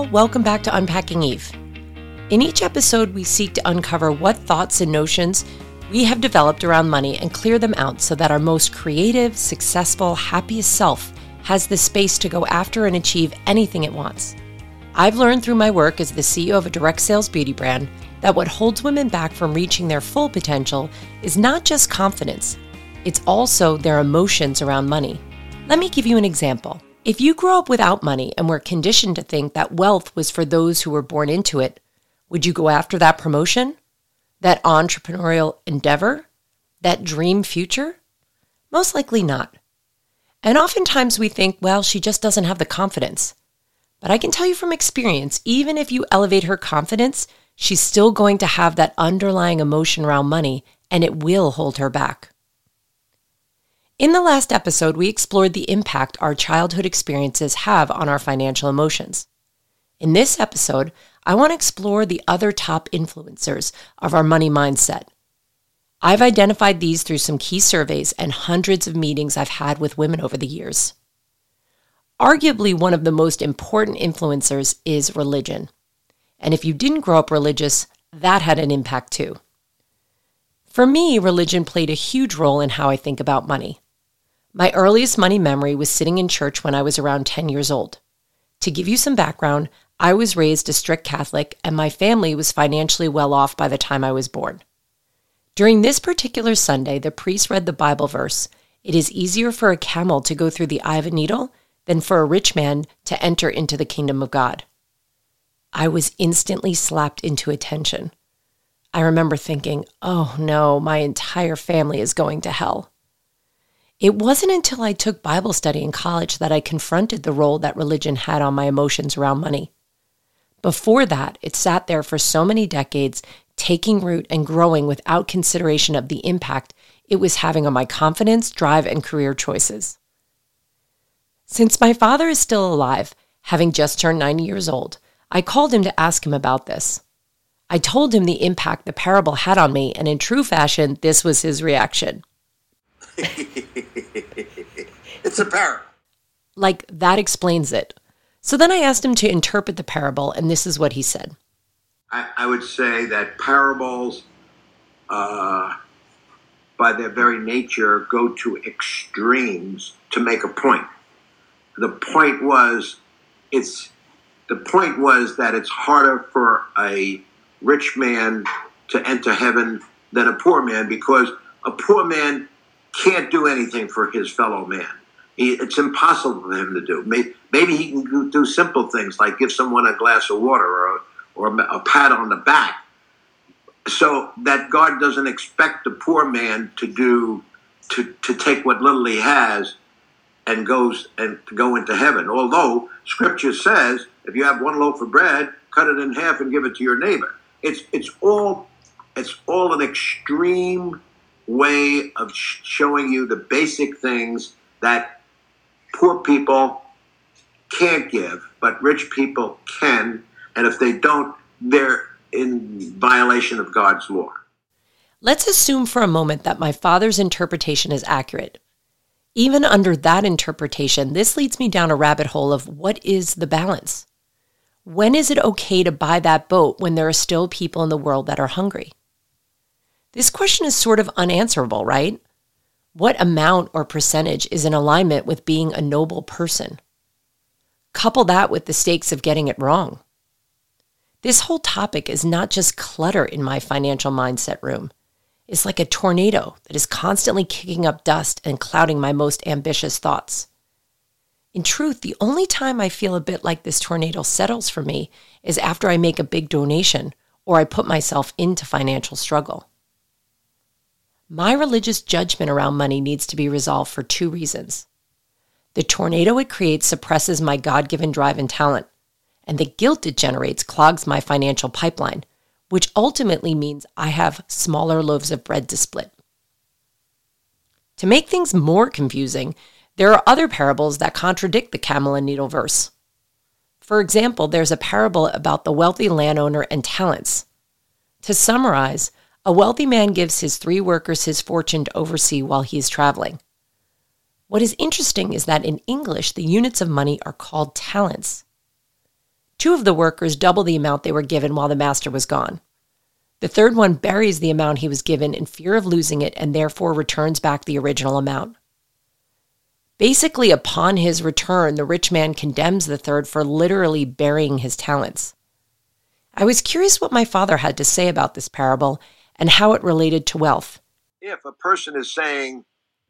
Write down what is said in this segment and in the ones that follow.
welcome back to Unpacking Eve. In each episode, we seek to uncover what thoughts and notions we have developed around money and clear them out so that our most creative, successful, happiest self has the space to go after and achieve anything it wants. I've learned through my work as the CEO of a direct sales beauty brand that what holds women back from reaching their full potential is not just confidence, it's also their emotions around money. Let me give you an example. If you grew up without money and were conditioned to think that wealth was for those who were born into it, would you go after that promotion? That entrepreneurial endeavor? That dream future? Most likely not. And oftentimes we think, well, she just doesn't have the confidence. But I can tell you from experience, even if you elevate her confidence, she's still going to have that underlying emotion around money, and it will hold her back. In the last episode, we explored the impact our childhood experiences have on our financial emotions. In this episode, I want to explore the other top influencers of our money mindset. I've identified these through some key surveys and hundreds of meetings I've had with women over the years. Arguably, one of the most important influencers is religion. And if you didn't grow up religious, that had an impact too. For me, religion played a huge role in how I think about money. My earliest money memory was sitting in church when I was around 10 years old. To give you some background, I was raised a strict Catholic and my family was financially well off by the time I was born. During this particular Sunday, the priest read the Bible verse, "It is easier for a camel to go through the eye of a needle than for a rich man to enter into the kingdom of God." I was instantly slapped into attention. I remember thinking, oh no, my entire family is going to hell. It wasn't until I took Bible study in college that I confronted the role that religion had on my emotions around money. Before that, it sat there for so many decades, taking root and growing without consideration of the impact it was having on my confidence, drive, and career choices. Since my father is still alive, having just turned 90 years old, I called him to ask him about this. I told him the impact the parable had on me, and in true fashion, this was his reaction. It's a parable. Like, that explains it. So then I asked him to interpret the parable, and this is what he said. I would say that parables, by their very nature, go to extremes to make a point. The point was that it's harder for a rich man to enter heaven than a poor man, because a poor man can't do anything for his fellow man. It's impossible for him to do. Maybe he can do simple things like give someone a glass of water or a pat on the back. So that God doesn't expect the poor man to take what little he has and go into heaven. Although Scripture says, if you have one loaf of bread, cut it in half and give it to your neighbor. It's all an extreme way of showing you the basic things that poor people can't give, but rich people can. And if they don't, they're in violation of God's law. Let's assume for a moment that my father's interpretation is accurate. Even under that interpretation, this leads me down a rabbit hole of what is the balance? When is it okay to buy that boat when there are still people in the world that are hungry? This question is sort of unanswerable, right? What amount or percentage is in alignment with being a noble person? Couple that with the stakes of getting it wrong. This whole topic is not just clutter in my financial mindset room. It's like a tornado that is constantly kicking up dust and clouding my most ambitious thoughts. In truth, the only time I feel a bit like this tornado settles for me is after I make a big donation or I put myself into financial struggle. My religious judgment around money needs to be resolved for two reasons. The tornado it creates suppresses my God-given drive and talent, and the guilt it generates clogs my financial pipeline, which ultimately means I have smaller loaves of bread to split. To make things more confusing, there are other parables that contradict the camel and needle verse. For example, there's a parable about the wealthy landowner and talents. To summarize, a wealthy man gives his 3 workers his fortune to oversee while he is traveling. What is interesting is that in English, the units of money are called talents. Two of the workers double the amount they were given while the master was gone. The third one buries the amount he was given in fear of losing it and therefore returns back the original amount. Basically, upon his return, the rich man condemns the third for literally burying his talents. I was curious what my father had to say about this parable and how it related to wealth. If a person is saying,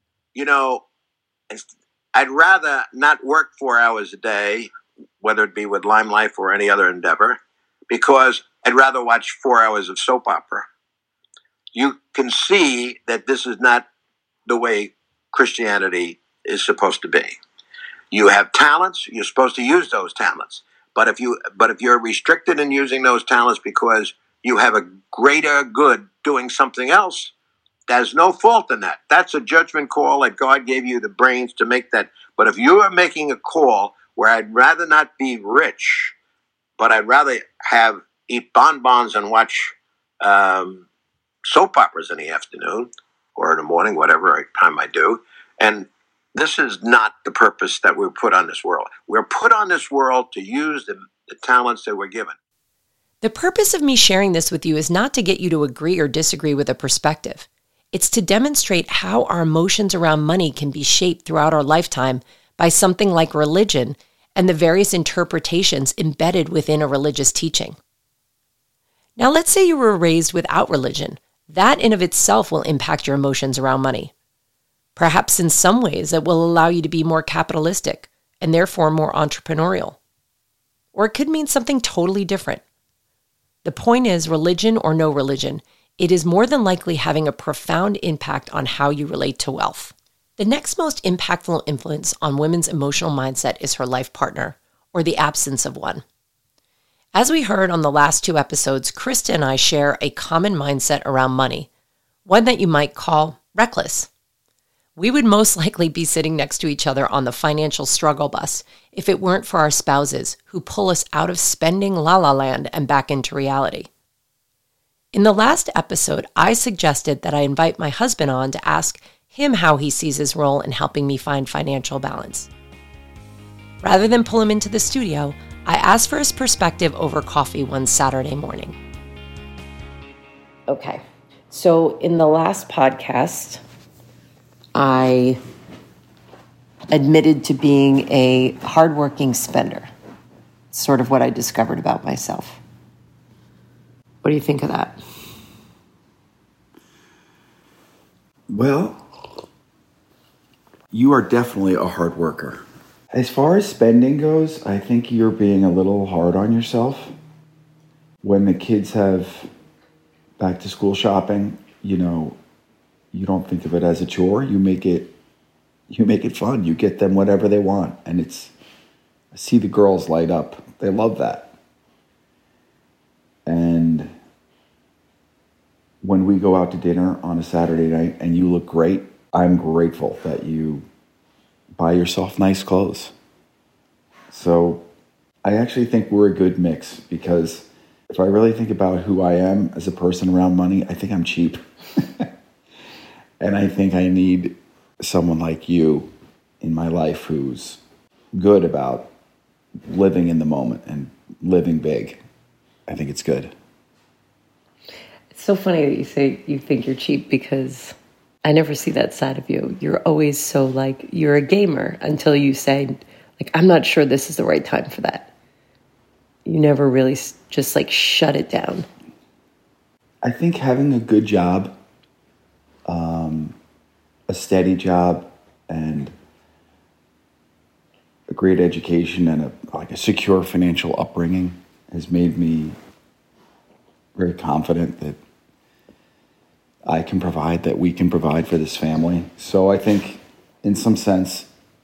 I'd rather not work 4 hours a day, whether it be with Lime Life or any other endeavor, because I'd rather watch 4 hours of soap opera. You can see that this is not the way Christianity is supposed to be. You have talents, you're supposed to use those talents. But if you're restricted in using those talents because you have a greater good doing something else, there's no fault in that. That's a judgment call that God gave you the brains to make that. But if you are making a call where I'd rather not be rich, but I'd rather eat bonbons and watch soap operas in the afternoon or in the morning, whatever time I do, and this is not the purpose that we're put on this world. We're put on this world to use the talents that we're given. The purpose of me sharing this with you is not to get you to agree or disagree with a perspective. It's to demonstrate how our emotions around money can be shaped throughout our lifetime by something like religion and the various interpretations embedded within a religious teaching. Now, let's say you were raised without religion. That in of itself will impact your emotions around money. Perhaps in some ways it will allow you to be more capitalistic and therefore more entrepreneurial. Or it could mean something totally different. The point is, religion or no religion, it is more than likely having a profound impact on how you relate to wealth. The next most impactful influence on women's emotional mindset is her life partner, or the absence of one. As we heard on the last 2 episodes, Krista and I share a common mindset around money, one that you might call reckless. We would most likely be sitting next to each other on the financial struggle bus if it weren't for our spouses who pull us out of spending la-la land and back into reality. In the last episode, I suggested that I invite my husband on to ask him how he sees his role in helping me find financial balance. Rather than pull him into the studio, I asked for his perspective over coffee one Saturday morning. Okay, so in the last podcast, I admitted to being a hardworking spender. It's sort of what I discovered about myself. What do you think of that? Well, you are definitely a hard worker. As far as spending goes, I think you're being a little hard on yourself. When the kids have back to school shopping, you don't think of it as a chore. You make it fun. You get them whatever they want. And I see the girls light up. They love that. And when we go out to dinner on a Saturday night and you look great, I'm grateful that you buy yourself nice clothes. So I actually think we're a good mix, because if I really think about who I am as a person around money, I think I'm cheap. And I think I need someone like you in my life who's good about living in the moment and living big. I think it's good. It's so funny that you say you think you're cheap, because I never see that side of you. You're always so you're a gamer until you say, I'm not sure this is the right time for that. You never really just shut it down. I think having a good job, a steady job, and a great education and a secure financial upbringing has made me very confident that I can provide, that we can provide for this family. So I think in some sense,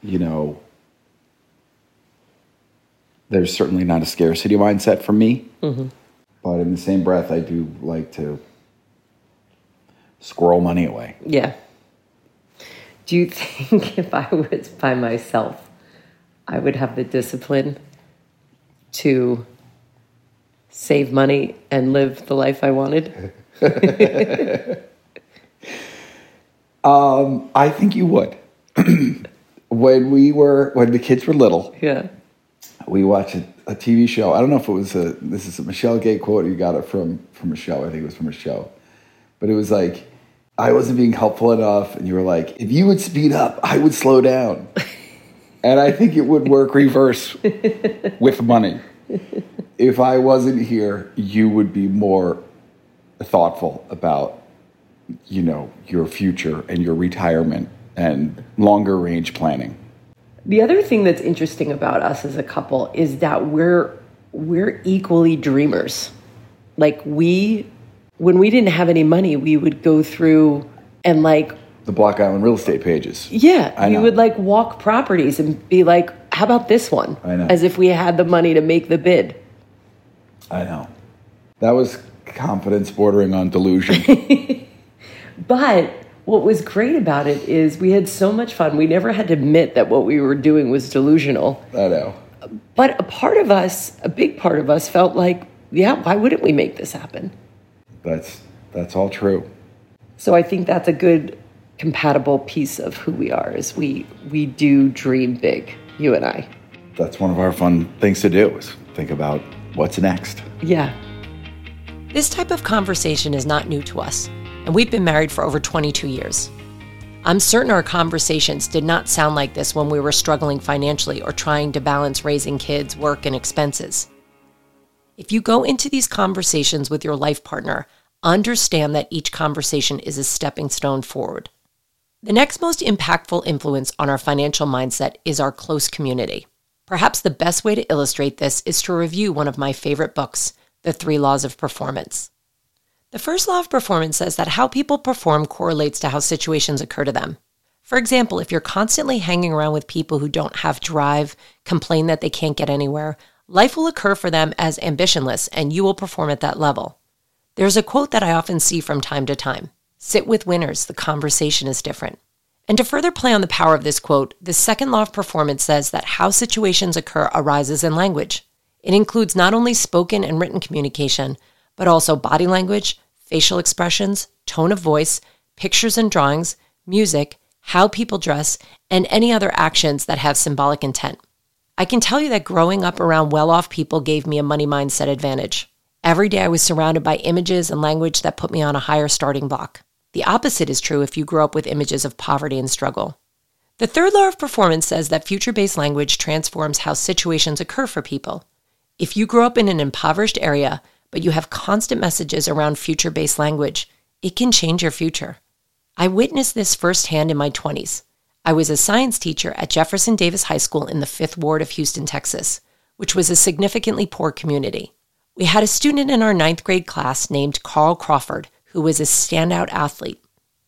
there's certainly not a scarcity mindset for me. Mm-hmm. But in the same breath, I do like to squirrel money away. Yeah. Do you think if I was by myself, I would have the discipline to save money and live the life I wanted? I think you would. When the kids were little, yeah, we watched a TV show. I don't know if it was this is a Michelle Gay quote. You got it from a show. I think it was from a show. But it was like, I wasn't being helpful enough. And you were like, if you would speed up, I would slow down. And I think it would work reverse with money. If I wasn't here, you would be more thoughtful about, your future and your retirement and longer range planning. The other thing that's interesting about us as a couple is that we're equally dreamers. Like when we didn't have any money, we would go through and the Block Island real estate pages. Yeah, we would walk properties and be like, how about this one? I know. As if we had the money to make the bid. I know. That was confidence bordering on delusion. But what was great about it is we had so much fun. We never had to admit that what we were doing was delusional. I know. But a big part of us felt like, yeah, why wouldn't we make this happen? That's all true. So I think that's a good compatible piece of who we are, is we do dream big, you and I. That's one of our fun things to do, is think about what's next. Yeah. This type of conversation is not new to us, and we've been married for over 22 years. I'm certain our conversations did not sound like this when we were struggling financially or trying to balance raising kids, work, and expenses. If you go into these conversations with your life partner, understand that each conversation is a stepping stone forward. The next most impactful influence on our financial mindset is our close community. Perhaps the best way to illustrate this is to review one of my favorite books, The 3 Laws of Performance. The first law of performance says that how people perform correlates to how situations occur to them. For example, if you're constantly hanging around with people who don't have drive, complain that they can't get anywhere, life will occur for them as ambitionless, and you will perform at that level. There's a quote that I often see from time to time. Sit with winners, the conversation is different. And to further play on the power of this quote, the second law of performance says that how situations occur arises in language. It includes not only spoken and written communication, but also body language, facial expressions, tone of voice, pictures and drawings, music, how people dress, and any other actions that have symbolic intent. I can tell you that growing up around well-off people gave me a money mindset advantage. Every day I was surrounded by images and language that put me on a higher starting block. The opposite is true if you grow up with images of poverty and struggle. The third law of performance says that future-based language transforms how situations occur for people. If you grow up in an impoverished area, but you have constant messages around future-based language, it can change your future. I witnessed this firsthand in my 20s. I was a science teacher at Jefferson Davis High School in the 5th Ward of Houston, Texas, which was a significantly poor community. We had a student in our 9th grade class named Carl Crawford, who was a standout athlete.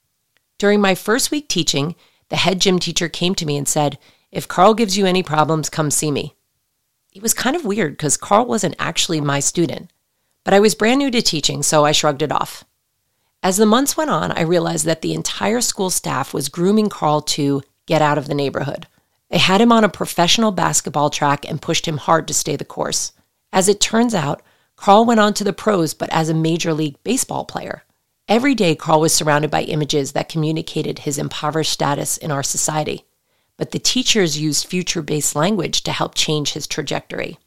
During my first week teaching, the head gym teacher came to me and said, "If Carl gives you any problems, come see me." It was kind of weird because Carl wasn't actually my student, but I was brand new to teaching, so I shrugged it off. As the months went on, I realized that the entire school staff was grooming Carl to get out of the neighborhood. They had him on a professional basketball track and pushed him hard to stay the course. As it turns out, Carl went on to the pros, but as a Major League Baseball player. Every day, Carl was surrounded by images that communicated his impoverished status in our society. But the teachers used future-based language to help change his trajectory.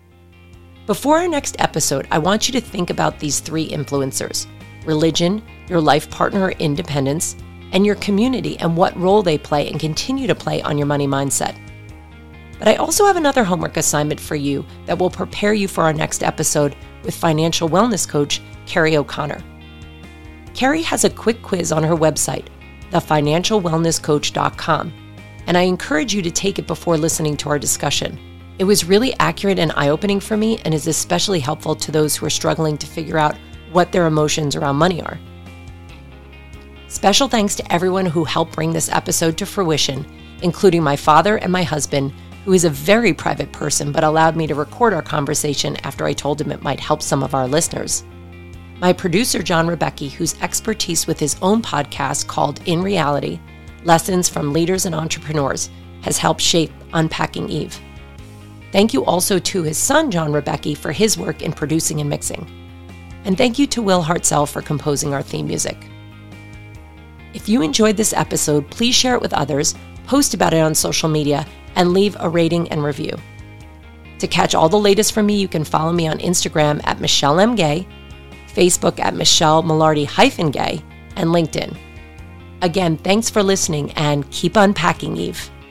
Before our next episode, I want you to think about these 3 influencers: religion, your life partner or independence, and your community, and what role they play and continue to play on your money mindset. But I also have another homework assignment for you that will prepare you for our next episode with financial wellness coach, Carrie O'Connor. Carrie has a quick quiz on her website, thefinancialwellnesscoach.com, and I encourage you to take it before listening to our discussion. It was really accurate and eye-opening for me, and is especially helpful to those who are struggling to figure out what their emotions around money are. Special thanks to everyone who helped bring this episode to fruition, including my father and my husband, who is a very private person but allowed me to record our conversation after I told him it might help some of our listeners. My producer, John Rebecki, whose expertise with his own podcast called In Reality, Lessons from Leaders and Entrepreneurs, has helped shape Unpacking Eve. Thank you also to his son, John Rebecki, for his work in producing and mixing. And thank you to Will Hartzell for composing our theme music. If you enjoyed this episode, please share it with others, post about it on social media, and leave a rating and review. To catch all the latest from me, you can follow me on Instagram at Michelle M. Gay, Facebook at Michelle Malardi-Gay, and LinkedIn. Again, thanks for listening and keep unpacking, Eve.